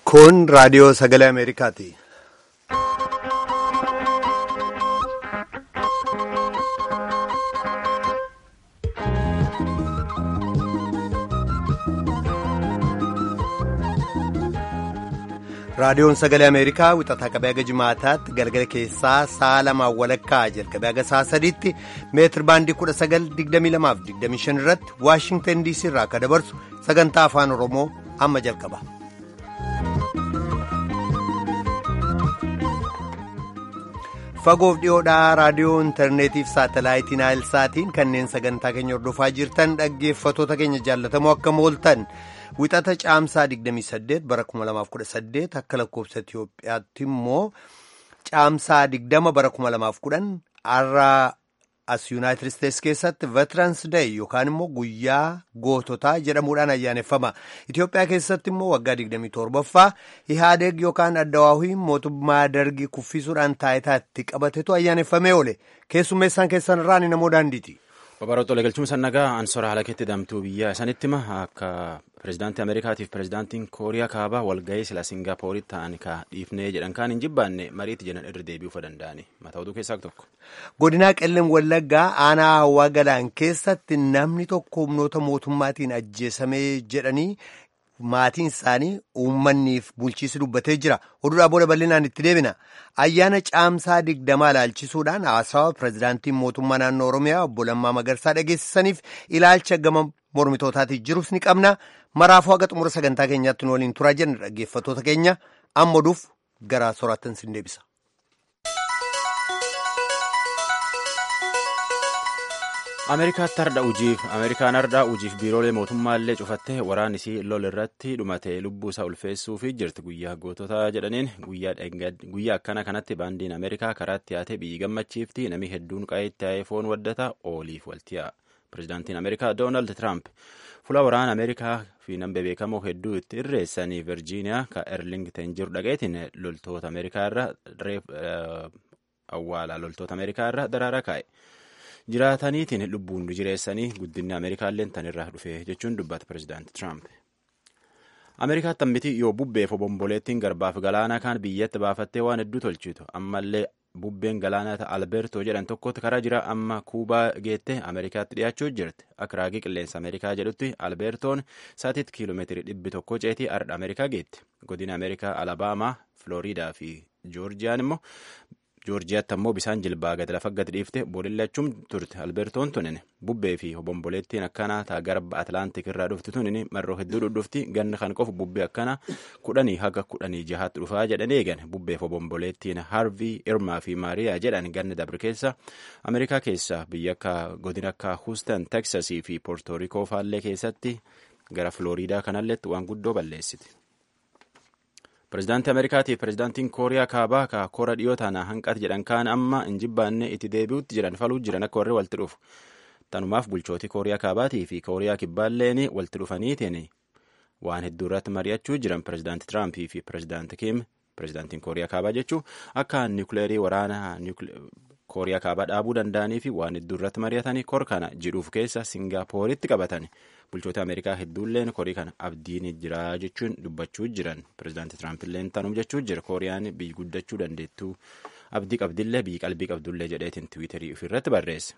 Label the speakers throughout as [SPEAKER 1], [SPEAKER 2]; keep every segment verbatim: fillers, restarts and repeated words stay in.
[SPEAKER 1] Kun raadiyoo sagalee Ameerikaati. Raadiyoon sagalee Ameerikaa wixataa qabee haga jimaataatti galgala keessaa sa'a lamaan walakkaa jalqabee haga sa'a sadiitti meetir baandii kudha sagal digdamii lamaaf digdamii shan irratti Waashingtan diisii irraa akka dabarsu sagantaa afaan Oromoo amma jalqaba. Fagoof dhiyoodhaa raadiyoo intarneetiif saatalaayitiin Naayilsaatiin kanneen sagantaa keenya hordofaa jirtan dhaggeeffatoota keenya jaallatamoo akkam ooltan. Wixata caamsaa digdamii saddeet bara kuma lamaaf kudha saddeet akka lakkoofsa Itiyoophiyaatti immoo caamsaa digdama bara kuma lamaaf kudhan har'a as Yuunaayitid Isteetsi keessatti Veterans Day yookaan immoo guyyaa goototaa jedhamuudhaan ayyaaneffama. Itiyoophiyaa keessatti immoo waggaa digdamii torbaffaa Ihaadeeg yookaan Addawaawii mootummaa dargii kuffisuudhaan taayitaatti qabatetu ayyaaneffamee oole. Keessummeessaan keessan irraa ni namoo daandiiti.
[SPEAKER 2] Babaroota waliigalchuun sannagaa ansora haala keetti damtuu biyya isanitti hima akka pirezidaantii Ameerikaatiif pirezidaantiin Kooriyaa kaabaa walgahii sila Singaappooritti ta'an ka dhiifnee jedhan kaan hin jibbaanne mariitti jedhan irra deebi'uu danda'ani. Mataa oduu keessaa tokko.
[SPEAKER 1] Godinaa Qellem Wallaggaa aanaa Hawwaa Galaan keessatti namni tokko humnoota mootummaatiin ajjeesamee jedhanii maatiin isaanii uummanniif bulchiisi dubbatee jira. Oduudhaa booda bal'inaan itti deebina. Ayyaana caamsaa digdamaa ilaalchisuudhaan haasawa pirezidaantiin mootummaa naannoo Oromiyaa obbo Lammaa Magarsaa dhageessisaniif ilaalcha gama mormitootaatiif jirus ni qabna. Maraafuu haga xumura sagantaa keenyaatti nu waliin turaa jenna dhaggeeffattoota keenya amma oduuf gara soraattan sin deebisa.
[SPEAKER 2] Ameerikaatti hardha ujiif Ameerikaan hardha ujiif biiroolee mootummaallee cufattee waraan isii lol irratti dhumate lubbuu isaa ulfeessuufi jirti guyyaa goototaa jedhaniin guyyaa akkana kanatti baandiin Ameerikaa karaatti yaate biyyi gammachiifti namni hedduun qayeetti yaa'ee foon waddata ooliif waltiyaa. Pirezidaantiin Ameerikaa Doonaald Tiraamp fuula waraana Ameerikaa fi nambe beekamoo hedduu itti irreessanii Virjiiniyaa ka Erlingten jiru dhaqeetiin loltoota Ameerikaa irra awwaala loltoota Ameerikaa irra daraaraa kaa'e. Jiraataniitiin lubbuun jireessanii guddinni Ameerikaallee tan irraa dhufe jechuun dubbata pirezidaanti Tiraamp. Ameerikaatti ammiti yoo bubbeef obomboleettiin garbaaf galaanaa kaan biyyatti baafattee waan hedduu tolchitu ammallee bubbeen galaanaa Alberto jedhan tokkotti karaa jira amma Kuubaa geette Ameerikaatti dhiyaachuu jirti. Akka raagii qilleensa Ameerikaa jedhutti Albertoon sa'atiitti kiiloomeetirii dhibbi tokko ceetii ardha Ameerikaa geetti. Godina Ameerikaa Alabaamaa, Filooriidaa fi Joorjiyaan immoo Joorjiyaatti ammoo bisaan jilbaa gad lafa gad dhiifte boolillachuun turte. Albertoon tunin bubbee fi obomboleettiin akkanaa taa garba Atlaantik irraa dhufti tunin marroo hedduu dhudhufti ganna kan qofu bubbee akkanaa kudhanii haga kudhanii jahaatti dhufaa jedhan eegan bubbeef obomboleettiin Harvii, Irmaa fi Maariyaa jedhan ganna dabre keessa Ameerikaa keessa biyya akka godina akka Houston, Texasii fi Poortoorikoo faallee keessatti gara Filooriidaa kanalleetti waan guddoo balleessiti. Pirezidaantii Ameerikaatiif pirezidaantiin Kooriyaa kaabaa ka kora dhiyoo taana hanqat jedhan kaan amma hin jibbaanne itti deebi'utti jiran faluu jiran akka warri walitti dhufu. Tanumaaf bulchootii Kooriyaa kaabaatii fi Kooriyaa kibbaalleen walitti dhufaniitiin waan hedduu irratti mari'achuu jiran pirezidaantii Tiraampii fi pirezidaantii Kim pirezidaantiin Kooriyaa kaabaa jechuun akka niwukileerii waraana Kooriyaa kaabaa dhaabuu danda'anii fi waan hedduu irratti mari'atanii kor kana jedhuuf keessa Singaappooritti qabatan. Bulchoota Ameerikaa hedduulleen korii kana abdiin jira jechuun dubbachuu jiran. Pirezidaantii Tiraampiilleen tanuuf jechuu jira. Kooriyaan biyyi guddachuu dandeettuu abdii qabdillee biyyi qalbii qabdullee jedheetiin tiwiitarii ofirratti barreesse.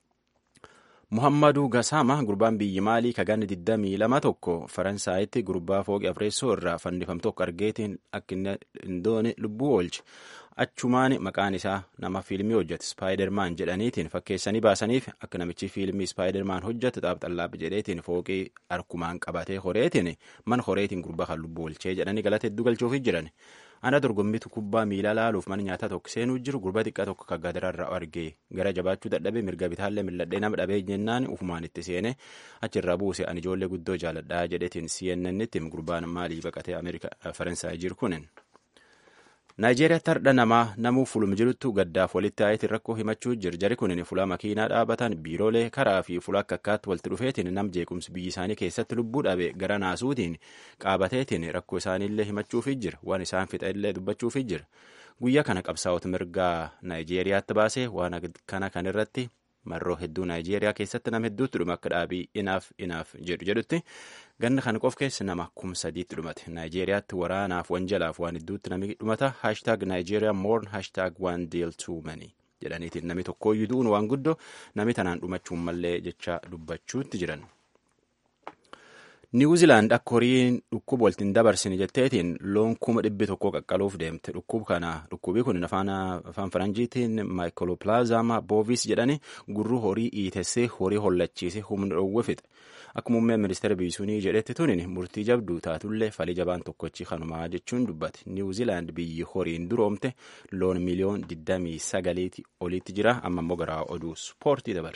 [SPEAKER 2] Muhammadu Gasaama gurbaan biyyi maalii kaganni digdamii lama tokko Faransaayitti gurbaa fooqii afreessoo irraa fannifamtu tokko argeetiin akka hin doone lubbuu oolche. Achumaan maqaan isaa nama fiilmii hojjete Spaayidermaan jedhaniitiin fakkeessanii baasaniif akka namichi fiilmii Spaayidermaan hojjete xaapxallaap jedheetiin fooqii harkumaan qabatee horeetiin man horeetiin gurbaa kan lubbuu oolchee jedhanii galata hedduu galchuufii jiran. Ana dorgommitu kubbaa miilaa laaluuf mana nyaataa tokko seenuu jiru gurba xiqqaa tokko kan gadararra argee gara jabaachuu dadhabee mirga bitaallee milladhee nama dhabee jennaan ufumaan itti seene achirraa buuse ani ijoollee guddoo jaaladhaa jedheetiin C N N tti gurbaan maalii baqatee Ameerikaa Faransaay jiru kunin. Naayijeeriyaatti hardha namaa namuu fulum jiruttu gaddaaf walitti aayetiin rakkoo himachuu jira. Jari kunin fuula makiinaa dhaabatan biiroolee karaa fi fuula akka akkaatti walitti dhufeetiin nam jeequmsi biyyi isaanii keessatti lubbuu dhabe gara naasuutiin qaabateetiin rakkoo isaaniillee himachuufii jira. Waan isaan fixa illee dubbachuufii jira. Guyyaa kana qabsaa'ota mirgaa Naayijeeriyaatti baasee waan kana kan irratti marroo hedduu Naayijeeriyaa keessatti nama hedduutti dhume akka dhaabii inaaf inaaf jedhu jedhutti ganna kana qof keessa nama kuma sadiitti dhumate. Naayijeeriyaatti waraanaaf wanjalaaf waan hedduutti namni dhumata haashtaag Naayijeeriyaa moorn haashtaag waan deal too many jedhaniitiin namni tokkooyyuu du'uun waan guddoo namni tanaan dhumachuun mallee jecha dubbachuutti jiran. Niwuziilaand akka horiin dhukkuba waltiin dabarsine jetteetiin loon kuma dhibbi tokko qaqqaluuf deemte. Dhukkuba kana dhukkubii kun afaan faranjiitiin maayikiloopilaazaamaa boovis jedhani gurruu horii iitessee horii hollachiise humna dhoowwe fixe. Akka muummeen ministeera biyyisuunii jedhetti tunin murtii jabduu taatullee falii jabaan tokkochi kanumaa jechuun dubbate. Niwuziilaand biyyi horiin duroomte loon miliyoon digdamii sagaliiti olitti jira. Amma immoo garaa oduu ispoortii dabarra.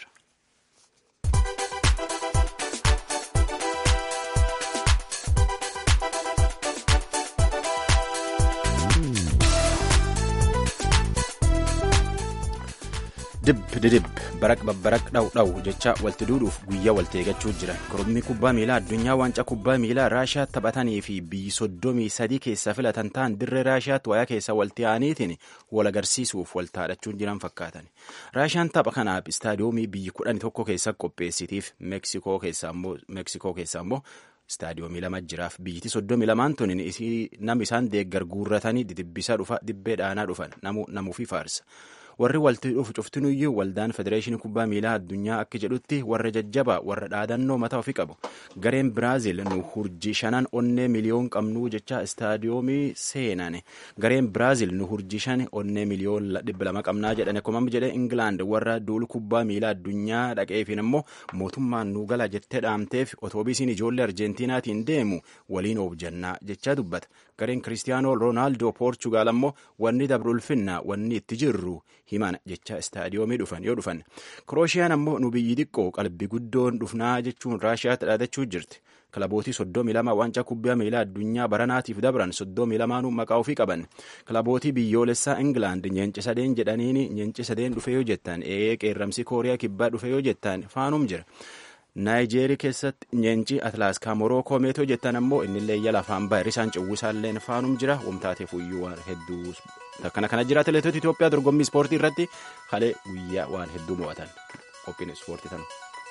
[SPEAKER 2] Dib didib baraq babbaraq dhaw dhaw jecha walti duudhuuf guyyaa walti eeggachuu jiran. Korommii kubbaa miilaa addunyaa waancaa kubbaa miilaa Raashiyaa taphatanii fi biyyi soddomii sadii keessaa filatan ta'an dirree Raashiyaatti wayaa keessaa walti aaniitiin wal agarsiisuuf wal taadhachuun jiran fakkaatan. Raashiyaan tapha kanaaf istaadiyoomii biyyi kudhanii tokko keessa qopheessitiif Meeksikoo keessaa immoo istaadiyoomii lama jiraaf biyyiti soddomii lamaan tunin namni isaan deeggar guurratanii didibbisaa dhufa dibbee dhaanaa dhufan namuufi faarsa. Warri walti dhufu cuftinuyyuu waldaan federeeshinii kubbaa miilaa addunyaa akka jedhutti warra jajjabaa warra dhaadannoo mataa ofii qabu. Gareen Biraazil nu hurjii shanan onnee miliyoon qabnuu jecha istaadiyoomii seenan. Gareen Biraazil nu hurjii shan onnee miliyoon dhibba lama qabnaa jedhan akkuma jedhe Ingilaand warra duulu kubbaa miilaa addunyaa dhaqeefiin immoo mootummaan nu gala jettee dhaamteef otoobiisiin ijoollee Arjentiinaatiin deemu waliin oobjannaa jechaa dubbata. Gareen Kiristiyaanoo Roonaaldoo Poorchugaal ammoo wanni dabruulfinna wanni itti jirru himan jecha istaadiyoomii dhufan yoo dhufan. Kiroosiyaan ammoo nu biyyi xiqqoo qalbii guddoon dhufnaa jechuun Raashiyaatti dhaadachuu jirti. Kilabootii soddomii lama waancaa kubbaa miilaa addunyaa baranaatiif dabran soddomii lamaanuu maqaa ofii qaban. Kilabootii biyyoolessaa Ingilaand nyeenci sadeen jedhaniini nyeenci sadeen dhufe yoo jettan ee qeerramsi Kooriyaa kibbaa dhufe yoo jettan faanum jira. Naayijeerii keessatti nyeenci Atlaaskaa Morookoo meetoo jettan ammoo innillee yala afaan baay'ee isaan cawwisaalleen faanum jira. Wamtaateef uyyuu waan hedduu akkana kana jira. Atileetota Itoophiyaa dorgommii ispoortii irratti halee guyyaa waan hedduu mo'atan. Qophiin ispoortii tanu.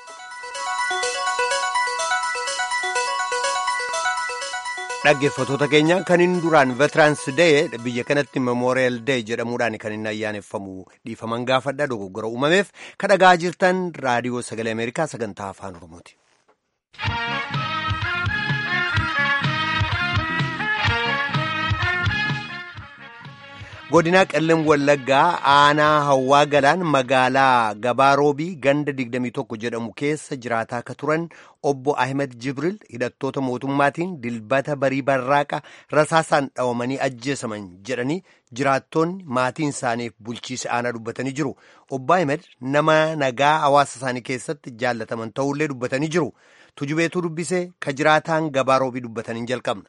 [SPEAKER 1] Dhaggeeffattoota keenya kan inni duraan Veterans Day biyya kanatti Memorial Day jedhamuudhaan kan inni ayyaaneffamu dhiifaman gaafadha dogoggora uumameef kan dhagaa jirtan raadiyoo sagalee Ameerikaa sagantaa afaan Oromooti. Godina Qellem Wallaggaa aanaa Hawwaa Galaan magaalaa Gabaaroobii ganda digdamii tokko jedhamu keessa jiraataa akka turan obbo Ahmed Jibril hidhattoota mootummaatiin dilbata barii barraaqa rasaasaan dhawamanii ajjeesaman jedhanii jiraattonni maatiin isaaniif bulchiisa aanaa dubbatanii jiru. Obbo Ahmed nama nagaa hawaasa isaanii keessatti jaallataman ta'ullee dubbatanii jiru. Tujubeetuu dubbisee ka jiraataan Gabaaroobii dubbataniin jalqabna.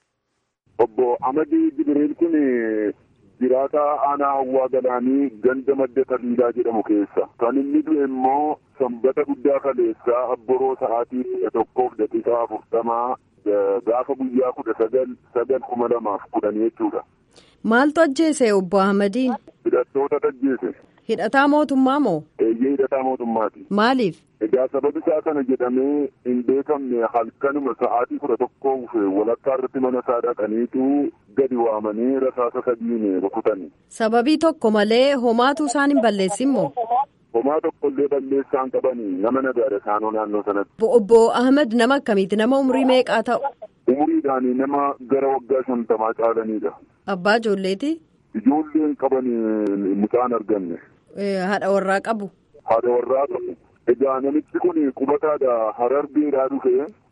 [SPEAKER 3] Obbo Ahmed Jibril kun jiraata aanaa Hawwaa Galaanii ganda madda Taliilaa jedhamu keessa. Kan inni du'e immoo sanbata guddaa kaleessaa abboroo sa'aatii kudha tokkoof daqiiqaa afurtamaa gaafa guyyaa kudha sagal sagal kuma lamaaf kudhan jechuudha.
[SPEAKER 4] Maaltu ajjeese obbo Ahmadiin?
[SPEAKER 3] Hidhattoota ajjeese.
[SPEAKER 4] Hidhataa mootummaa moo?
[SPEAKER 3] Eeyyee hidhataa mootummaati.
[SPEAKER 4] Maaliif?
[SPEAKER 3] Egaa sababi isaa kana jedhamee hin beekamne halkanuma sa'aatii kudha tokkoo dhufe walakkaa irratti mana isaa dhaqaniitu gadi waamanii rasaasa sadiin rukutani.
[SPEAKER 4] Sababii tokko malee homaatu isaan hin balleessin moo?
[SPEAKER 3] Homaa tokkollee balleessaan qabanii nama nagaadha isaanoo naannoo sanatti.
[SPEAKER 4] Obbo Ahmed nama akkamiiti? Nama umurii meeqaa ta'u?
[SPEAKER 3] Umuriidhaan nama gara waggaa shantamaa caalanidha.
[SPEAKER 4] Abbaa ijoolleeti?
[SPEAKER 3] Ijoolleen qabanii mucaan arganne.
[SPEAKER 4] Haadha warraa qabu?
[SPEAKER 3] Haadha warraa qabu. Egaa namichi kun qubataadha Harargeedhaa dhufe.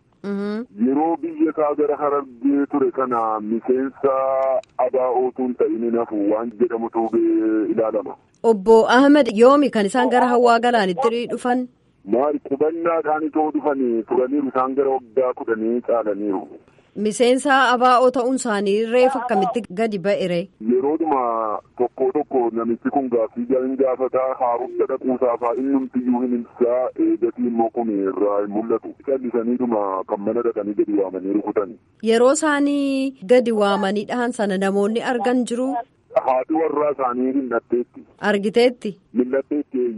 [SPEAKER 3] Yeroo biyya isaa gara Harargee ture kana miseensa abaa'ootu hin ta'in hafu waan jedhamutu ilaalama.
[SPEAKER 4] Obbo Ahmed yoomi kan isaan gara Hawwaa Galaanitti dhufan?
[SPEAKER 3] Maal qubannaadhaan itoo dhufanii turaniiru isaan gara waggaa kudhanii caalaniiru.
[SPEAKER 4] Miseensa abaa'oo ta'uun isaanii reefa akkamitti gadi ba'e?
[SPEAKER 3] Yeroodhuma tokko tokko namichi kun gaaffii hin gaafataa haaromsa dhaquusaafaa inni hundiyyuu hin ibsaa eegatii immoo kun irraa hin mul'atu. Callisaniidhuma kan mana dhaqanii gadi waamanii rukutani.
[SPEAKER 4] Yeroo isaanii gadi waamanii dhahan sana namoonni argan jiru?
[SPEAKER 3] Haati warraa isaanii mil'atteetti.
[SPEAKER 4] Argiteetti?
[SPEAKER 3] Mil'atteetti eeyyee.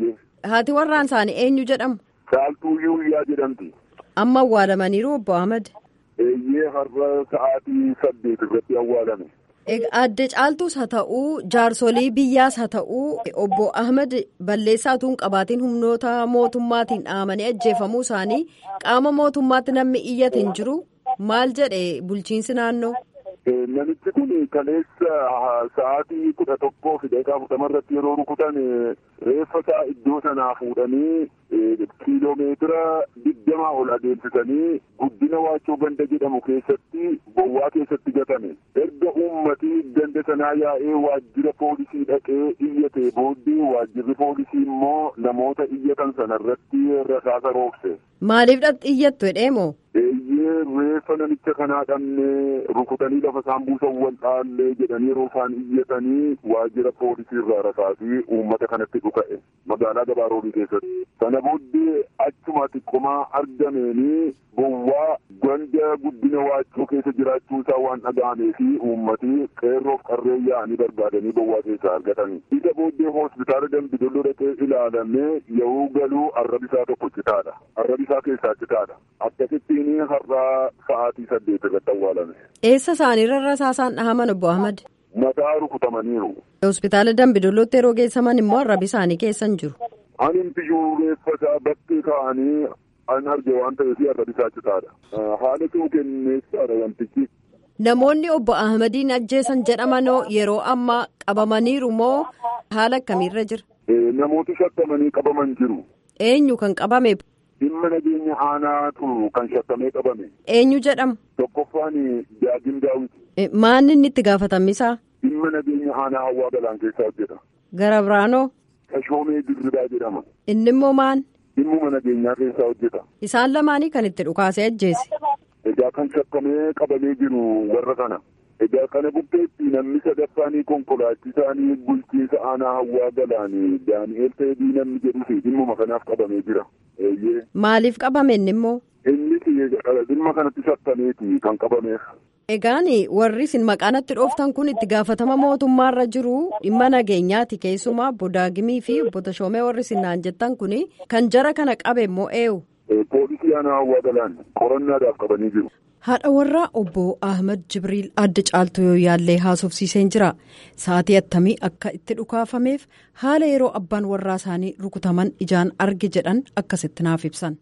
[SPEAKER 4] Haati warraan isaanii eenyu jedhamu?
[SPEAKER 3] Caaltuu Yuuyyaa jedhamti.
[SPEAKER 4] Amma awwaalamaniiru obbo Ahmed?
[SPEAKER 3] Eeyyee har'a sa'aatii saddeet irratti awwaalame.
[SPEAKER 4] Adde Caaltuus haa ta'uu jaarsolii biyyaas haa ta'uu obbo Ahmed balleessaa utuu hin qabaatiin humnoota mootummaatiin dhahamanii ajjeefamuu isaanii qaama mootummaatti namni iyyate hin jiru maal jedhe bulchiinsi naannoo?
[SPEAKER 3] Namichi kun kaleessa sa'aatii kudha tokkoo fi daqiiqaa afurtama irratti yeroo rukutan reeffa isaa iddoo sanaa fuudhanii kiiloomeetira digdamaa ol adeemsisanii guddina waachoo ganda jedhamu keessatti bowwaa keessatti gatame. Erga uummatii ganda sanaa yaa'ee waajjira poolisii dhaqee iyyate booddee waajjirri poolisii immoo namoota iyyatan sana irratti rasaasa roobse.
[SPEAKER 4] Maaliif iyyattu jedheemoo?
[SPEAKER 3] Eeyyee reeffa namicha kanaa dhabnee rukutanii lafa isaan buusan wal dhaallee jedhanii yeroo isaan iyyatanii waajjira poolisii irraa rasaasii uummata kanatti dhuka'e magaalaa Gabaaroobii keessatti. Sana booddee achuma xiqqomaa argameenii bowwaa ganda guddina waachoo keessa jiraachuu isaa waan dhaga'amee fi uummatii qeerroof qarree yaa'anii barbaadanii bowwaa keessaa argatanii. Isa booddee hospitaala Dambidolloo dhaqee ilaalamee yeroo galuu arrabisaa tokko citaadha. Arrabisaa keessaa citaadha. Akkasittiin har'aa sa'aatii saddeet irratti awwaalame.
[SPEAKER 4] Eessa isaaniirra rasaasaan dhahaman obbo Ahmed?
[SPEAKER 3] Mataa rukutamaniiru.
[SPEAKER 4] Hospitaala Dambidollootti yeroo geessaman immoo arrabi isaanii keessa hin jiru.
[SPEAKER 3] Ani biyyuu reeffa isaa bakkee kaa'anii an arge waan ta'eef arrabi isaa citaadha. Haala ta'uu kenneessaadha wantichi.
[SPEAKER 4] Namoonni obbo Ahmediin ajjeesan jedhamanoo yeroo ammaa qabamaniiru moo haala akkamiirra jira?
[SPEAKER 3] Namooti shakkamanii qabaman jiru.
[SPEAKER 4] Eenyu kan qabame?
[SPEAKER 3] Dhimma nageenya aanaatu kan shakkamee qabame.
[SPEAKER 4] Eenyu jedhamu?
[SPEAKER 3] Tokkoffaan Daagim Daawit.
[SPEAKER 4] Maanni inni itti gaafatamisaa?
[SPEAKER 3] Dhimma nageenya aanaa Hawwaa Galaan keessaa hojjeta.
[SPEAKER 4] Gara biraanoo?
[SPEAKER 3] Tashoomee Dirridaa jedhama.
[SPEAKER 4] Inni immoo maan?
[SPEAKER 3] Dhimmuma nageenyaa keessaa hojjeta.
[SPEAKER 4] Isaan lamaanii kan itti dhukaasee ajjeese.
[SPEAKER 3] Egaa kan shakkamee qabamee jiru warra kana. Egaa kana bukkeetti namni sadaffaanii konkolaachisaanii bulchiinsa aanaa Hawwaa Galaanii Daani'eel Teedii namni jedhu fi dhimmuma kanaaf qabamee jira.
[SPEAKER 4] Maaliif qabame inni immoo?
[SPEAKER 3] Inni dhimma kanatti shakkameeti kan qabameef.
[SPEAKER 4] Egaan warri isin maqaanatti dhooftan kun itti gaafatama mootummaarra jiru dhimma nageenyaati keessumaa obbo Daagimii fi obbo Tashoomee warri isin naan jettan kun kan jara kana qabe immoo eenyu?
[SPEAKER 3] Poolisii aanaa Hawwaa Galaan qorannaadhaaf qabanii jiru.
[SPEAKER 4] Haadha warraa obbo Ahmed Jibriil adda caaltuu yoo yaallee haasofsiiseen jira. Sa'aatii attamii akka itti dhukaafameef haala yeroo abbaan warraa isaanii rukutaman ijaan arge jedhan akkasitti naaf ibsan.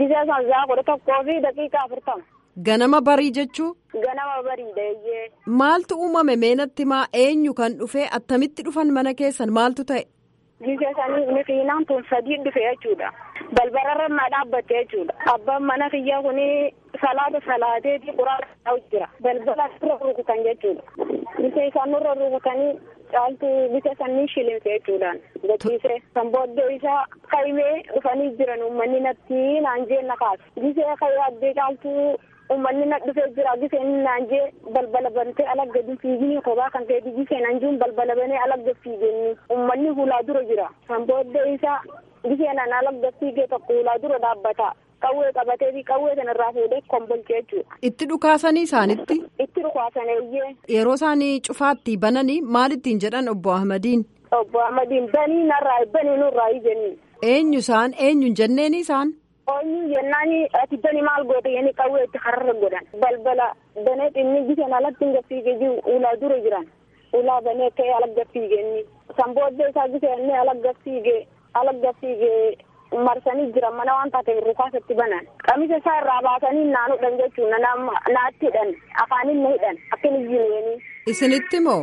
[SPEAKER 4] Ganama barii jechuu?
[SPEAKER 5] Ganama barii deeyyee.
[SPEAKER 4] Maaltu uumame meenatti maa eenyu kan dhufee attamitti dhufan mana keessan maaltu ta'e?
[SPEAKER 5] Giseesanii mixiinaan tun sadii dhufe jechuudha. Balbararra maa dhaabbatte jechuudha. Abbaan mana kiyyaa kuni salaata salaateetii quraana jira. Balbala irra rukutan jechuudha. Giseesaan irra rukutanii caaltuu giseesanii shilimse jechuudhaan. Gachiisee kan booddee isaa qaymee dhufanii jiran uummanni natti naanjee na kaase. Gisee kayyoo addee caaltuu uummanni na dhufee jira. Giseen naanjee balbala bantee alagga fiiganii kophaa kan ta'e giseen anjuun balbala banee alagga fiiganii uummanni hulaa dura jira. Kan booddee isaa giseen an alagga fiigee tokko hulaa dura dhaabbata. Qawwee qabatee fi qawwee sanarraa fuudhee kombolchee jechuudha.
[SPEAKER 4] Itti dhukaasanii isaanitti?
[SPEAKER 5] Itti dhukaasaneeyyee.
[SPEAKER 4] Yeroo isaanii cufaatti bananii maal ittiin jedhan obbo Ahmediin?
[SPEAKER 5] Obbo Ahmediin banii narraa banii nurraa jenni.
[SPEAKER 4] Eenyu isaan eenyu jenneeni isaan?
[SPEAKER 5] Eenyu jennaani ati banii maal goote yennii qawwee itti hararra godhan. Balbala banee xinni giseen alatti hin gaffiigee jiru ulaa dura jiran. Ulaa banee ka'ee alagga fiigeenni. San booddee isaa giseen alagga fiigee alagga fiigee. Marsanii jiran mana waan taateef rukaasatti banan qamisa isaa irraa baasanii naanudhan jechuun naatti hidhan afaaniin na hidhan akka hin jireeni.
[SPEAKER 4] Isinitti moo?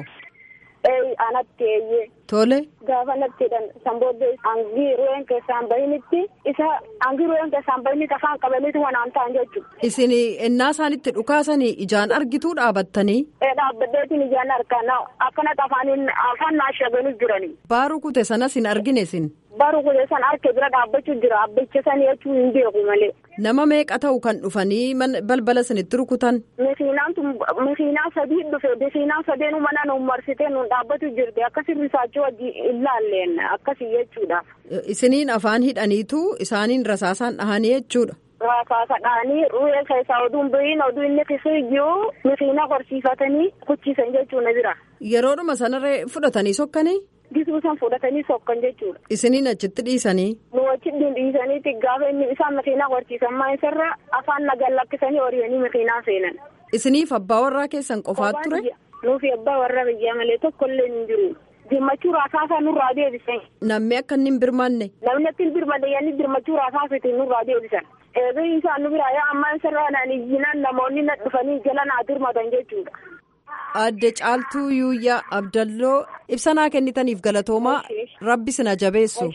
[SPEAKER 5] Ee anatti eeyyee.
[SPEAKER 4] Tole.
[SPEAKER 5] Gaafa natti hidhan san booddee hangii ruween keessaan bahinitti isa hangii ruween keessaan bahinitti afaan qabaniitu wanaan ta'an jechuudha.
[SPEAKER 4] Isin ennaa isaanitti dhukaasanii ijaan argituu dhaabattanii?
[SPEAKER 5] Ee dhaabbateetiin ijaan argaa akkanatti afaaniin afaan naashabanuu jiranii.
[SPEAKER 4] Baaruu kute sanas hin argine isin?
[SPEAKER 5] Baaruu kute san harka bira dhaabbachuu jira abbichasanii jechuun hin beeku malee.
[SPEAKER 4] Nama meeqa ta'u kan dhufanii balbala sanitti rukutan?
[SPEAKER 5] Makiinaan tun makiinaa sadii dhufe makiinaan sadeenuu mana nuun marsitee nuun dhaabbatu jirti akkasii risaachuu wajji ilaalleen akkasii jechuudha.
[SPEAKER 4] Isiniin afaan hidhaniitu isaaniin rasaasaan dhahanii jechuudha.
[SPEAKER 5] Rasaasa dhahanii ruwee keessaa oduun bahiin oduu inni kisuu jiru makiinaa horsiifatanii kuchiisan jechuudha jira.
[SPEAKER 4] Yeroodhuma sanarree fudhatanii sokkanii?
[SPEAKER 5] gisuu san fudhatanii sokkan jechuudha.
[SPEAKER 4] Isiniin achitti dhiisanii?
[SPEAKER 5] Nu achitti dhiisaniiti gaafa inni isaan makiinaa qorchiisan maa isarra afaan nagaan lakkisanii ori'anii makiinaa seenan.
[SPEAKER 4] Isiniif abbaa warraa keessan qofaatu ture?
[SPEAKER 5] Nuufi abbaa warraa biyyaa malee tokkollee hin jiru. Dirmachuu raasaasaa nurraa deebisan.
[SPEAKER 4] Namni akka inni hin birmanne? Namni
[SPEAKER 5] akka hin birmanne yaani dirmachuu raasaasaati nurraa deebisan. Eebii isaan nu biraa yaa ammaa isarraa naan iyyinaan namoonni na dhufanii jala naa dirmatan jechuudha.
[SPEAKER 4] Adde Caaltuu Yuuyyaa Abdalloo ibsanaa kennitaniif galatoomaa rabbi sina jabeessu.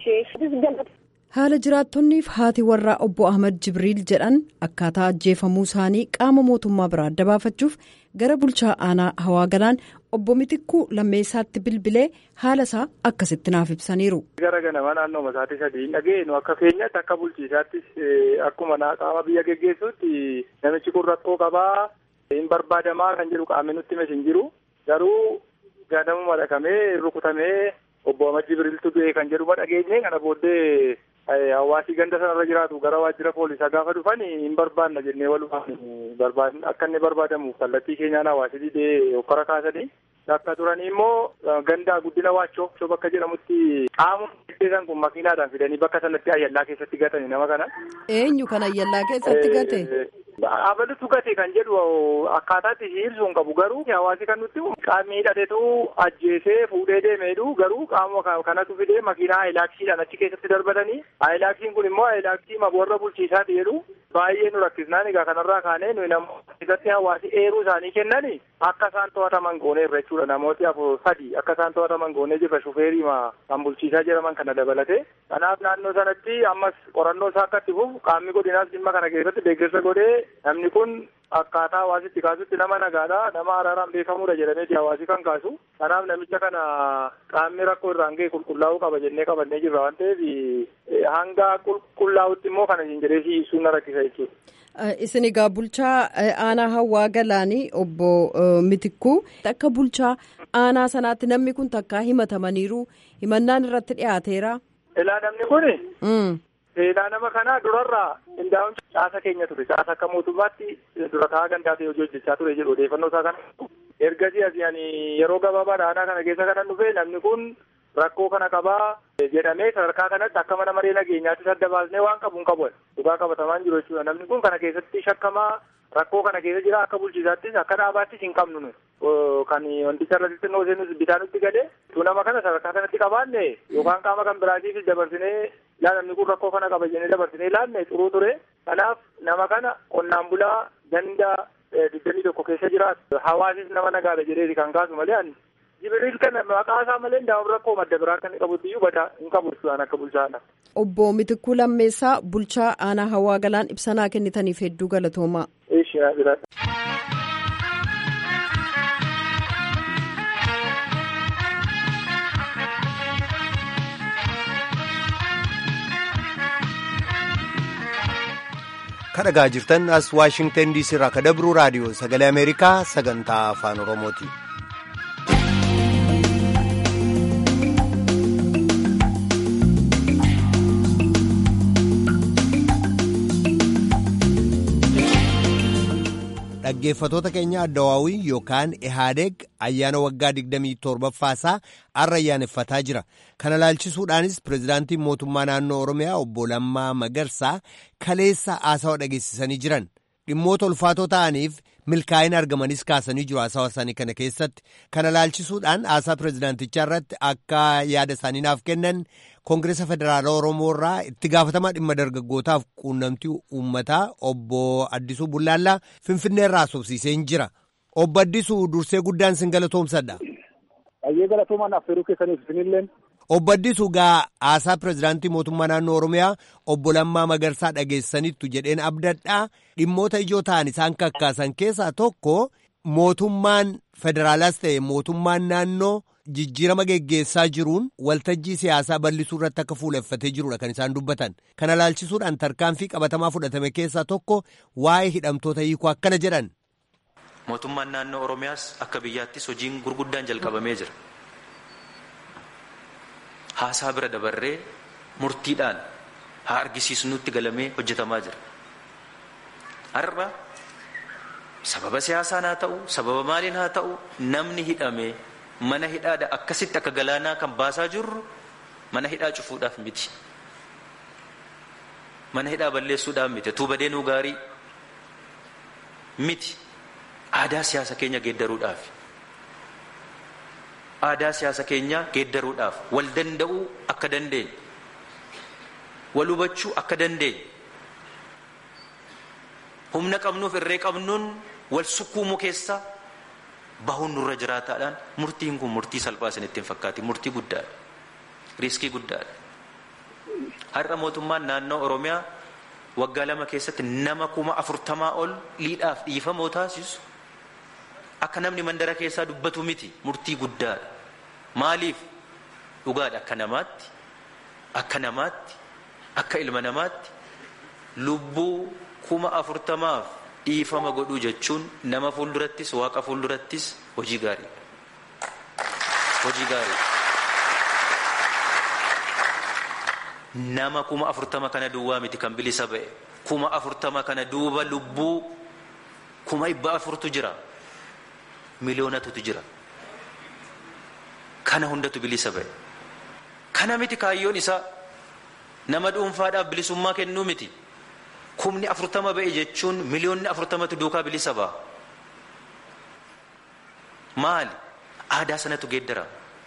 [SPEAKER 4] Haala jiraattonniif haati warraa obbo Ahmad Jibriil jedhan akkaataa ajjeefamuu isaanii qaama mootummaa biraa adda baafachuuf gara bulchaa aanaa Hawaa Galaan obbo Mitikkuu Lammeessaatti bilbilee haala isaa akkasitti naaf ibsaniiru.
[SPEAKER 6] Gara ganama naannoo masaatii sadii hin dhageenyu akka keenyatti akka bulchiisaattis akkuma qaama biyya geggeessuutti namichi kun rakkoo qabaa hin barbaadamaa kan jedhu qaamni nutti himes hin jiru garuu ganamuma dhaqamee rukutamee obbo Ahmad Jibriiltu du'e kan jedhu dhageenye kana booddee. Hawaasii ganda sanarra jiraatu gara waajjira poolisaa gaafa dhufan hin barbaanna jennee walumaan akka inni barbaadamuuf kallattii keenyaan hawaasii didee hokkora kaasanii akka turanii immoo ganda guddina waachoo shoo bakka jedhamutti qaamuma keessan kun makiinaadhaan fidanii bakka sanatti ayyallaa keessatti gatanii nama kana.
[SPEAKER 4] Eenyu kan ayyallaa keessatti gate?
[SPEAKER 6] Abalutu gate kan jedhu akkaataatti hirsuu hin qabu garuu hawaasii kan nutti qaamni hidhateetu ajjeesee fuudhee deemeedhu garuu qaama kanatu fidee makiinaa aylaaksiidhaan achi keessatti darbatanii aylaaksiin kun immoo aylaaksii warra bulchiisaati jedhu baay'ee nu rakkisnaan egaa kanarraa kaanee nuyi namoota keessatti hawaasii eeruu isaanii kennanii akka isaan to'ataman goonee irra jechuudha namooti afur sadii akka isaan to'ataman goonee jirra shufeerii kan bulchiisaa jedhaman kana dabalate kanaaf naannoo sanatti ammas qorannoo isaa akka itti fufu qaamni godinaas dhimma kana keessatti deeggarsa godhee namni kun akkaataa hawaasitti kaasutti nama nagaadha nama araaraan beekamuudha jedhameeti hawaasii kan kaasu kanaaf namicha kana qaamni rakkoo irraan ga'e qulqullaa'uu qaba jennee qabannee jirra waan ta'eef hanga qulqullaa'utti immoo kana hin jedhee si'isuun na rakkisa jechuudha.
[SPEAKER 4] Isin egaa bulchaa aanaa Hawaa Galaanii obbo Mitikkuu akka bulchaa aanaa sanaatti namni kun takkaa himatamaniiru himannaan irratti dhiyaateera.
[SPEAKER 6] Ilaa namni kuni. Seenaa nama kanaa durarraa qindaa'uun caasa keenya ture caasa akka mootummaatti dura taa'aa gandaa ta'e hojii hojjechaa ture jedhu odeeffannoo isaa kana ergasii asii ani yeroo gabaabaa aanaa kana keessa kanan dhufe namni kun rakkoo kana qabaa jedhamee sadarkaa kanatti akka mana maree nageenyaatti adda baasnee waan qabu hin qabu dhugaa qabatamaan jiru jechuudha namni kun kana keessatti shakkamaa rakkoo kana keessa jira akka bulchiisaattis akka dhaabaattis hin qabnu nu kan wanticha irratti xinnoo seenus bitaa nutti gale tu nama kana sadarkaa kanatti qabaanne yookaan qaama kan biraatiif dabarsinee yaa namni kun rakkoo kana qaba jennee dabarsinee ilaalle xuruu ture kanaaf nama kana qonnaan bulaa ganda digdamii tokko keessa jiraatu hawaasis nama nagaadha jedheeti kan kaasu malee ani Jibriil kana maqaa isaa malee daawwan rakkoo madda biraa kan qabutti iyyuu badaa hin qabu waan akka bulchaadha.
[SPEAKER 4] Obbo Mitikkuu Lammeessaa bulchaa aanaa Hawaa Galaan ibsanaa kennitaniif hedduu galatoomaa.
[SPEAKER 6] Eeshaa jiraata.
[SPEAKER 1] kadhagaa jirtan as Waashingtan diisii irraa ka dabru raadiyoo sagalee Ameerikaa sagantaa afaan Oromooti. dhaggeeffatoota keenya addawaawii yookaan ihaadeeg ayyaana waggaa digdamii torbaffaasaa har'a ayyaaneffataa jira. Kana laalchisuudhaanis pirezidaantiin mootummaa naannoo Oromiyaa obbo Lammaa Magarsaa kaleessa haasawa dhageessisanii jiran. Dhimmoota ulfaatoo ta'aniif milkaa'ina argamanis kaasanii jiru haasawa isaanii kana keessatti. Kana laalchisuudhaan haasaa pirezidaantichaa irratti akka yaada isaanii naaf kennan Koongireesa Federaalaa Oromoo irraa itti gaafatamaa dhimma dargaggootaaf quunnamtii uummataa obbo Addisuu Bullaallaa Finfinnee irraa haasofsiisee jira. Obbo Addisuu dursee guddaan sin galatoomsadha.
[SPEAKER 7] Baay'ee galatoomaan affeeruu keessaniif isinilleen.
[SPEAKER 1] Obbo Addisuu gaa haasaa pirezidaantii mootummaa naannoo Oromiyaa obbo Lammaa Magarsaa dhageessaniittu jedheen abdadhaa dhimmoota ijoo ta'an isaan kakkaasan keessaa tokko mootummaan federaalaas ta'e mootummaan naannoo jijjiirama geggeessaa jiruun waltajjii siyaasaa bal'isuu irratti akka fuuleffatee jirudha kan isaan dubbatan. Kana laalchisuudhaan tarkaanfii qabatamaa fudhatame keessaa tokko waa'ee hidhamtoota hiikuu akkana jedhan.
[SPEAKER 8] Mootummaan naannoo Oromiyaas akka biyyaattis hojiin gurguddaan jalqabamee jira. Haasaa bira dabarree murtiidhaan haa argisiisnutti galamee hojjetamaa jira. Har'a sababa siyaasaan haa ta'u sababa maaliin haa ta'u namni hidhamee mana hidhaadha akkasitti akka galaanaa kan baasaa jirru mana hidhaa cufuudhaaf miti. Mana hidhaa balleessuudhaaf miti. Tuuba deenuu gaarii miti. Aadaa siyaasa keenya geeddaruudhaaf. Aadaa siyaasa keenya geeddaruudhaaf wal danda'uu akka dandeenye, wal hubachuu akka dandeenye, humna qabnuuf irree qabnuun wal sukkuumuu keessa bahuun nurra jiraataadhaan murtiin kun murtii salphaa isinitti hin fakkaati. Murtii guddaadha. Riiskii guddaadha. Har'a mootummaan naannoo Oromiyaa waggaa lama keessatti nama kuma afurtamaa ol liidhaaf dhiifamoo taasisu akka namni mandara keessaa dubbatu miti. Murtii guddaadha. Maaliif? Dhugaadha. Akka namaatti akka namaatti akka ilma namaatti lubbuu kuma afurtamaaf dhiifama godhuu jechuun nama fuuldurattis waaqa fuuldurattis hojii gaarii. Hojii gaarii. Nama kuma afurtama kana duwwaa miti kan bilisa ba'e. Kuma afurtama kana duuba lubbuu kuma dhibba afurtu jira. Miliyoonatutu jira. Kana hundatu bilisa ba'e. Kana miti kaayyoon isaa nama dhuunfaadhaaf bilisummaa kennuu miti. Kumni afurtama ba'e jechuun miliyoonni afurtamatu duukaa bilisa ba'a. Maali? Aadaa sanatu geeddara.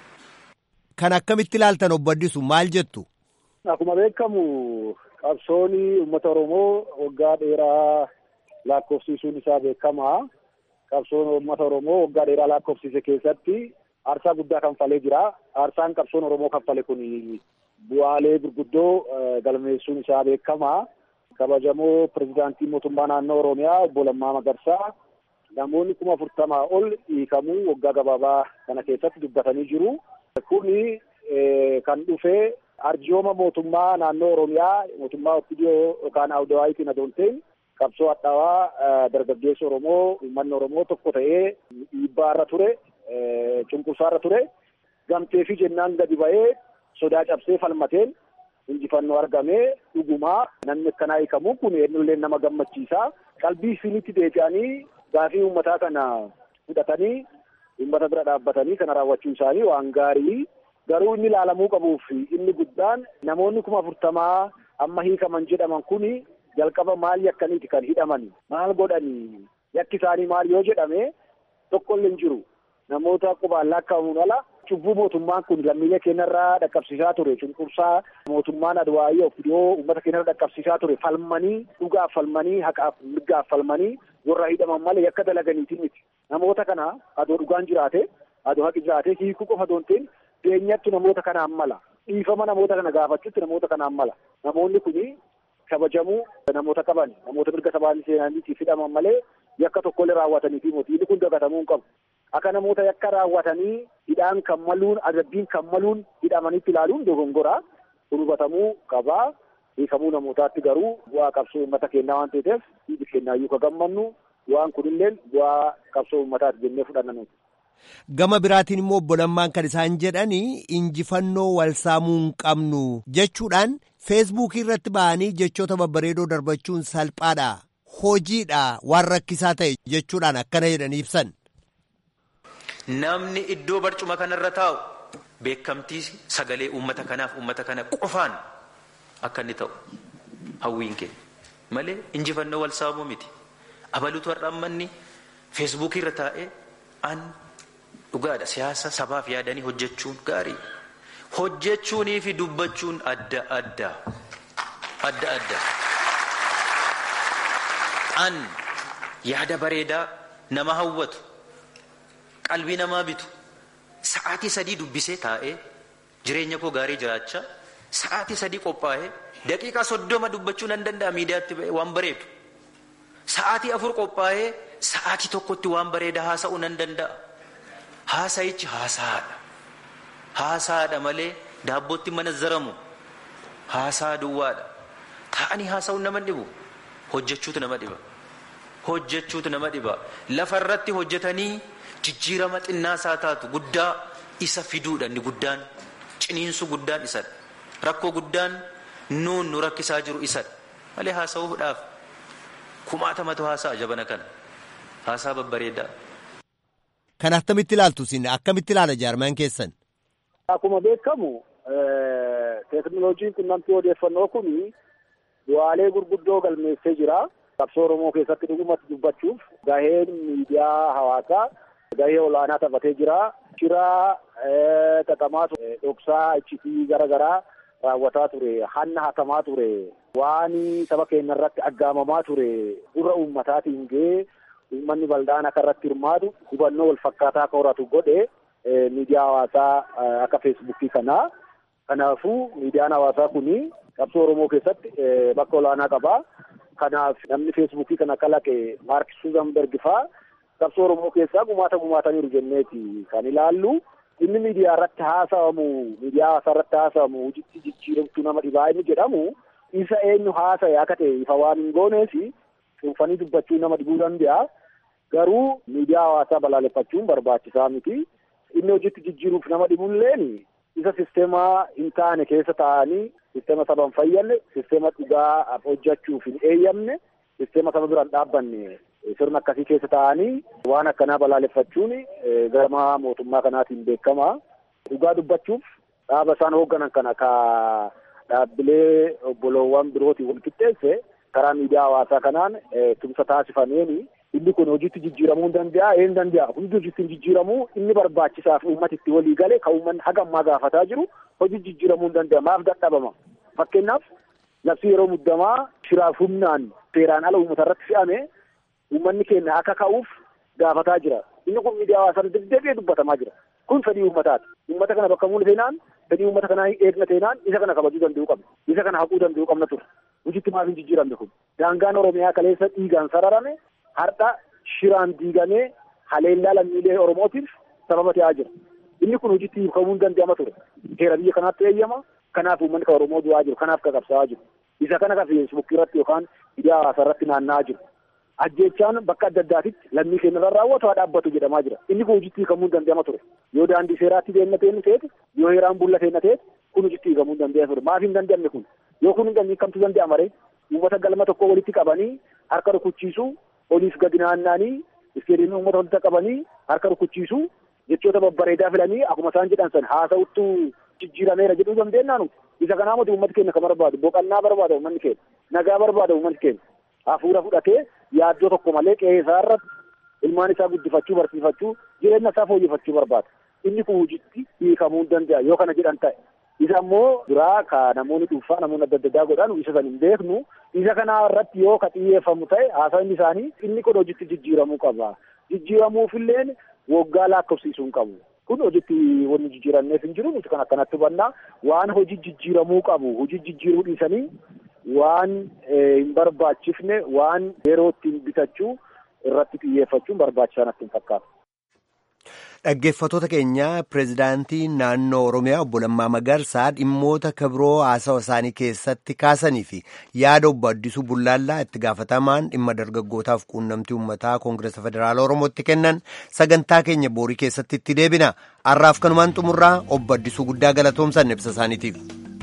[SPEAKER 1] Kan akkamitti ilaaltan obbo Addisu maal jettu?
[SPEAKER 7] Akkuma beekamu qabsoon uummata Oromoo waggaa dheeraa lakkoofsiisuun isaa beekamaa. Qabsoon uummata Oromoo waggaa dheeraa lakkoofsiise keessatti aarsaa guddaa kanfalee jira. Aarsaan qabsoon Oromoo kanfale kun bu'aalee gurguddoo galmeessuun isaa beekamaa. Kabajamoo pirezidaantii mootummaa naannoo Oromiyaa obbo Lammaa Magarsaa namoonni kuma afurtamaa ol hiikamuu waggaa gabaabaa kana keessatti dubbatanii jiru. Kuni kan dhufe arjooma mootummaa naannoo Oromiyaa mootummaa Oppidiyoo yookaan Awudawaayitiin adoonteen qabsoo hadhaawaa dargaggeessa Oromoo uummanni Oromoo tokko ta'ee dhiibbaarra ture, cunqursaarra ture. Gamtee fi jennaan gadi ba'ee sodaa cabsee falmateen injifannoo argamee dhugumaa namni akkanaa hiikamu kun eenyullee nama gammachiisa. Qalbii isinitti deebi'anii gaafii uummataa kana fudhatanii uummata bira dhaabbatanii kana raawwachuu isaanii waan gaarii. Garuu inni ilaalamuu qabuuf inni guddaan namoonni kuma afurtamaa amma hiikaman jedhaman kuni jalqaba maal yakkaniiti kan hidhaman maal godhanii yakki isaanii maal yoo jedhame tokkollee hin jiru. Namoota qubaan lakkaa'amuun ala cubbuu mootummaan kun lammiilee keenyarraa dhaqqabsiisaa ture cunqursaa mootummaan Adwaayii Oppidiyoo uummata keenyarra dhaqqabsiisaa ture falmanii dhugaaf falmanii haqaaf mirgaaf falmanii warra hidhaman malee yakka dalaganiitiin miti. Namoota kana adoo dhugaan jiraate adoo haqi jiraate hiikuu qofa doonteen beenyattu namoota kanaan mala dhiifama namoota kana gaafachuutti namoota kanaan mala. Namoonni kuni kabajamuu namoota qaban namoota mirga sabaatii seenaniitiif hidhaman malee yakka tokkollee raawwataniifi mootiin kun dagatamuu hin qabu. Akka namoota yakka raawwatanii hidhaan kan maluun adabbiin kan maluun hidhamanitti ilaaluun dogongoraa hubatamuu qabaa. Hiikamuu namootaatti garuu bu'aa qabsoo uummata keenyaa waan ta'eef dhiibi keenyaayyuu ka gammannu bu'aan kunillee bu'aa qabsoo uummataati jennee fudhanna nuti.
[SPEAKER 1] Gama biraatiin immoo obbo Lammaan kan isaan jedhanii injifannoo wal saamuu hin qabnu jechuudhaan feesbuukii irratti ba'anii jechoota babbareedoo darbachuun salphaadha hojiidha waan rakkisaa ta'e jechuudhaan akkana jedhanii ibsan.
[SPEAKER 8] Namni iddoo barcuma kanarra taa'u beekamtii sagalee uummata kanaaf uummata kana qofaan akka inni ta'u hawwiin keenya malee injifannoo wal saamuu miti. Abaluutu har'a ammanni feesbuukii irra taa'ee an dhugaadha siyaasa sabaaf yaadanii hojjechuun gaarii. Hojjechuunii fi dubbachuun adda adda adda adda. An yaada bareedaa nama hawwatu qalbii namaa bitu sa'aatii sadii dubbisee taa'ee jireenya koo gaarii jiraachaa sa'aatii sadii qophaa'ee daqiiqaa soddoma dubbachuu nan danda'a miidiyaatti waan bareedu. Sa'aatii afur qophaa'ee sa'aatii tokkotti waan bareedaa haasa'uu nan danda'a. Haasa'ichi haasaadha. Haasaadha malee daabbootti mana zaramu. Haasaa duwwaadha. Taa'anii haasa'uun nama dhibu. Hojjechuutu nama dhiba. Hojjechuutu nama dhiba. Lafarratti hojjetanii jijjiirama xinnaasaa taatu guddaa isa fiduudha inni guddaan. Ciniinsu guddaan isadha. Rakkoo guddaan nuun nu rakkisaa jiru isadha. Malee haasa'uudhaaf kumaatamatu haasa'a jabana kana. Haasaa babbareedaa.
[SPEAKER 1] Kan akkamitti ilaaltu isin akkamitti ilaala jaarmaan keessan?
[SPEAKER 7] Akkuma beekamu teekinooloojiin quunnamtii odeeffannoo kun bu'aalee gurguddoo galmeessee jira. Qabsoo Oromoo keessatti dhugumatti dubbachuuf gaheen miidiyaa hawaasaa gahee olaanaa taphatee jira. Shiraa xaxamaa ture, dhoksaa iccitii garaagaraa raawwataa ture, hanna hatamaa ture, waan saba keenya irratti aggaamamaa ture, gurra uummataatiin gahee uummanni bal'aan akka irratti hirmaatu hubannoo wal fakkaataa akka horatu godhe miidiyaa hawaasaa akka feesbuukii kanaa. Kanaafuu miidiyaan hawaasaa kun qabsoo Oromoo keessatti bakka olaanaa qaba. Kanaaf namni feesbuukii kana kalaqe Maark Zuuzenberg faa qabsoo Oromoo keessaa gumaata gumaataniiru jenneeti kan ilaallu. Inni miidiyaa irratti haasa'amu, miidiyaa hawaasaa irratti haasa'amu, hojiitti jijjiiramtuu nama dhibaa inni jedhamu isa eenyu haasa'e akka ta'e ifa waan hin gooneef cuunfanii dubbachuu nama dhibuu danda'a. Garuu miidiyaa hawaasaa balaaleffachuun barbaachisaa miti. Inni hojiitti jijjiiruuf nama dhibulleen isa sisteemaa hin taane keessa taa'anii sisteema saba hin fayyadne, sisteema dhugaa hojjechuuf hin eeyyamne, sisteema saba biraan dhaabbanne sirna akkasii keessa taa'anii waan akkanaa balaaleffachuun gama mootummaa kanaatiin beekama. Dhugaa dubbachuuf dhaaba isaan hoogganan kana ka dhaabbilee obboloowwan birootiin wal qixxeesse karaa miidiyaa hawaasaa kanaan tumsa taasifameen inni kun hojiitti jijjiiramuu hin danda'a, een danda'a. Hundi hojiitti jijjiiramuu inni barbaachisaaf uummata itti walii galee kan uummanni haga ammaa gaafataa jiru hojii jijjiiramuu hin danda'a. Maaf dadhabama? Fakkeenyaaf labsii yeroo muddamaa shiraaf humnaan seeraan ala uummata irratti fe'ame uummanni keenya akka ka'uuf gaafataa jira. Inni kun miidiyaa hawaasaa deddeebi'ee dubbatamaa jira. Kun fedhii uummataati. Uummata kana bakka muune seenaan fedhii uummata kanaa eegna seenaan isa kana kabajuu danda'uu qabna. Isa kana haquu danda'uu qabna ture. Hojiitti maaf hin jijjiiramne kun? Daangaan Oromiyaa kaleessa dhiigaan sararame har'a shiraan diigamee haleellaa lammiilee Oromootiif sababa ta'aa jira. Inni kun hojiitti hiikamuu hin danda'ama ture. Heera biyya kanaatti eeyyama. Kanaaf uummanni kan Oromoo du'aa jiru. Kanaaf kan qabsaa'aa jiru. Isa kana kan feesbuukii irratti yookaan miidiyaa hawaasaa irratti naanna'aa jiru. Ajjeechaan bakka adda addaatitti lammii keenya irra raawwatu haa dhaabbatu jedhamaa jira. Inni kun hojiitti hiikamuu hin danda'ama ture. Yoo daandii seeraatti deemna ta'e ta'e yoo heeraan bulla ta'e ta'e kun hojiitti hiikamuu hin danda'ama ture. Maaf hin danda'amne kun? Yoo kun hin hiikamtu danda'ama ree? Uummata galma tokko walitti qabanii harka rukuchiisuu oliif gadi naanna'anii isteediyoomii uummata walitti qabanii harka rukuchiisuu jechoota babbareedaa filanii akkuma isaan jedhan san haasa'uttu jijjiirameera jedhuu dandeenyaanu. Isa kanaa miti uummatni keenya kan barbaadu boqannaa barbaada uummanni keenya nagaa barbaada uummanni keenya hafuura fudhatee yaaddoo tokko malee qe'ee isaa irratti ilmaan isaa guddifachuu barsiifachuu jireenya isaa fooyyeffachuu barbaada. Inni kun hojiitti hiikamuu hin danda'a yoo kana jedhan ta'e. Isa immoo duraa ka namoonni dhuunfaa namoonni adda addaa godhan isa san hin beeknu. Isa kana irratti yoo ka xiyyeeffamu ta'e haasawni isaanii inni kun hojiitti jijjiiramuu qaba. Jijjiiramuufillee waggaa lakkoofsisuu hin qabu. Kun hojiitti wanni jijjiiranneef hin jiru nuti kan akkanatti hubannaa waan hojii jijjiiramuu qabu hojii jijjiiruu dhiisanii waan hin barbaachifne waan yeroo ittiin bitachuu irratti xiyyeeffachuun barbaachisaa natti hin fakkaatu.
[SPEAKER 1] Dhaggeeffattoota keenya pireezidaantii naannoo Oromiyaa obbo Lammaa Magarsaa dhimmoota kabiroo haasawa isaanii keessatti kaasanii fi yaada obbo Addisuu Bullaallaa itti gaafatamaan dhimma dargaggootaaf quunnamtii uummataa Koongireesa Federaala Oromootti kennan sagantaa keenya boorii keessatti itti deebina. Har'aaf kanumaan xumurraa obbo Addisuu guddaa galatoomsan ibsa isaaniitiif.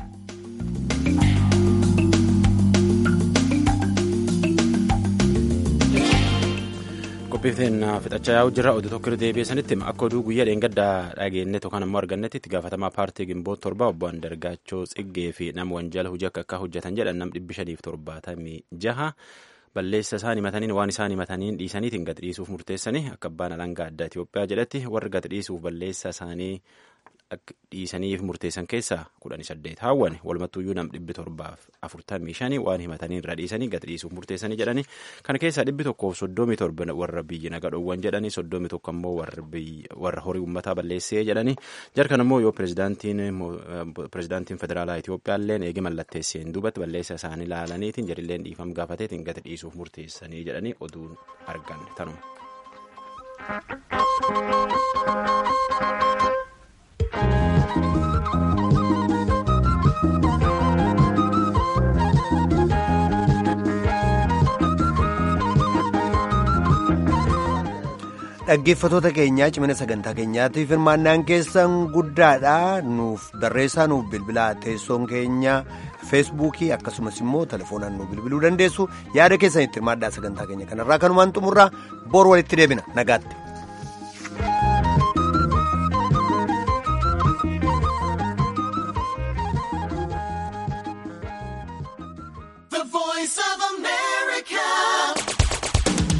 [SPEAKER 2] Qophiifteen fixachaa yaa'u jirra oduu tokko deebi'ee sanitti akka oduu guyyaa dheengaddaa dhageenye tokko ammoo argannetti itti gaafatamaa paartii Gimboot torba obbo Andargaachoo Tsiggee fi nama wanjala hojii akka akka hojjetan jedhan nam dhibbi shaniif torbaatamii jaha balleessa isaan himataniin waan isaan himataniin dhiisaniitiin gad dhiisuuf murteessanii akka abbaan alangaa addaa Itoophiyaa jedhatti warri gad dhiisuuf balleessa isaanii dhiisaniif murteessan keessaa kudhanii saddeet haawwan walumattuuyyuu nam dhibbi torbaaf afurtamii shanii waan himatanii irra dhiisanii gad dhiisuuf murteessanii jedhanii kana keessaa dhibbi tokkoof soddomii torba warra biyyi nagadhoowwan jedhanii soddomii tokko ammoo warra horii uummataa balleessee jedhanii jarkan ammoo yoo pireezidaantiin federaalaa Itoophiyaalleen eegi mallatteesseen duubatti balleessa isaanii laalaniitiin jarilleen dhiifam gaafateetiin gad dhiisuuf murteessanii jedhanii oduun arganne tanuma.
[SPEAKER 1] Dhaggeeffattoota keenyaa cimina sagantaa keenyaatiif hirmaannaan keessan guddaadha. Nuuf barreessaa nuuf bilbilaa teessoon keenya feesbuukii akkasumas immoo telefoonaan nuuf bilbiluu dandeessu. Yaada keessan itti hirmaadhaa sagantaa keenya kanarraa kanumaan xumurraa bor walitti deebina nagaatti.